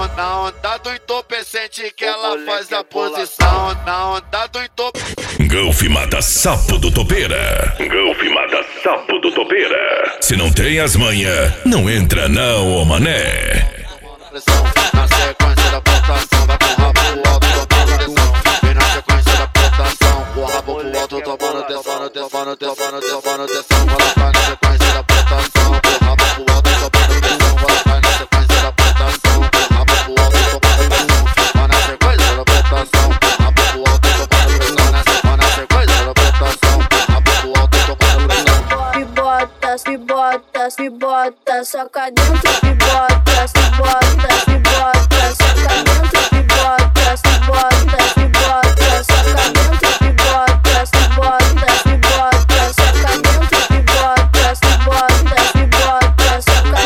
Na onda do entorpecente que ela faz a posição. Na onda do entorpecente. Golf mata sapo do topeira. Golf mata sapo do topeira. Se não tem as manhas, não entra não, ô mané. Na sequência da plantação, vai com o rabo pro alto, tomando atenção. Vem na sequência da plantação, com o rabo pro alto, tomando atenção, atenção, atenção, atenção, atenção. Ela vai na sequência da plantação, com o rabo pro alto, tomando atenção. Ela vai na sequência da plantação, com o rabo pro alto, tomando atenção. Vai na sequência da plantação, com o rabo pro alto, tomando pressão. Vai na sequência da plantação, com o rabo pro alto, tomando pressão. Me bota, me bota, me bota, soca dentro, me bota, me bota, me bota, soca dentro, me bota, me bota, me bota, soca dentro, me bota, me bota, me bota, soca dentro, me bota, me bota, me bota, soca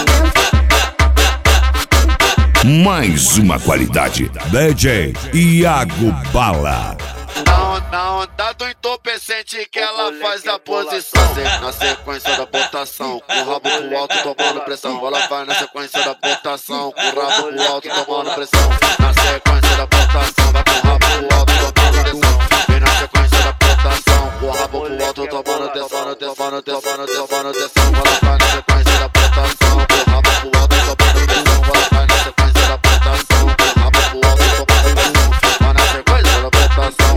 dentro. Mais uma qualidade. DJ Iago Bala. Na onda do entorpecente que ela faz a posição. Na sequência da botação, com o rabo pro alto tomando pressão. Ela vai na sequência da botação, com o rabo pro alto tomando pressão. Na sequência da botação, vai com o rabo pro alto tomando pressão. Vem na sequência da botação, com o rabo pro alto tomando atenção, atenção, atenção, atenção, atenção. Ela vai na sequência da botação, com o rabo pro alto tomando pressão. Ela vai na sequência da botação, com o rabo pro alto tomando pressão. Vai na sequência da botação.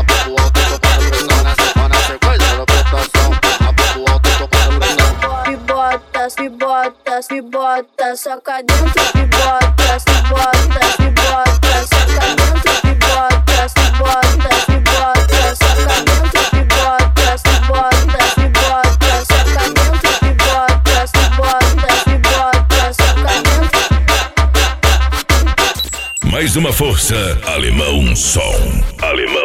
Me bota, me bota, soca dentro, me bota, me bota, me bota, soca dentro, me bota, me bota, me bota, soca dentro, me bota, me bota, me bota, soca dentro, me bota, me bota, me bota, soca dentro. Mais uma força, alemão som. Alemão.